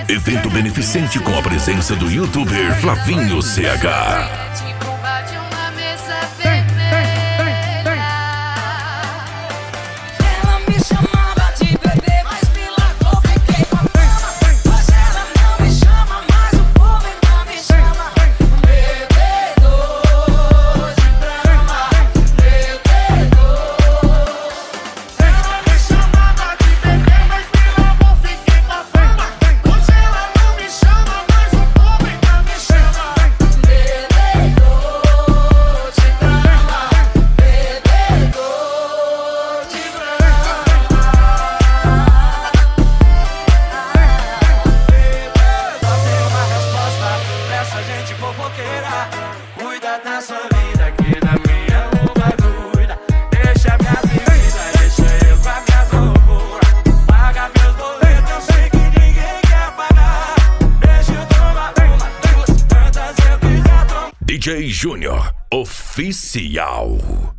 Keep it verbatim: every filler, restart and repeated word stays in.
Evento beneficente com a presença do youtuber Flavinho C H. Cuida da sua vida, que da minha uma cuida. Deixa minha vida, deixa eu com a minha loucura. Paga meus boletos, eu sei que ninguém quer pagar. Deixa eu tomar uma, duas, quantas eu quiser tomar. D J Júnior Oficial.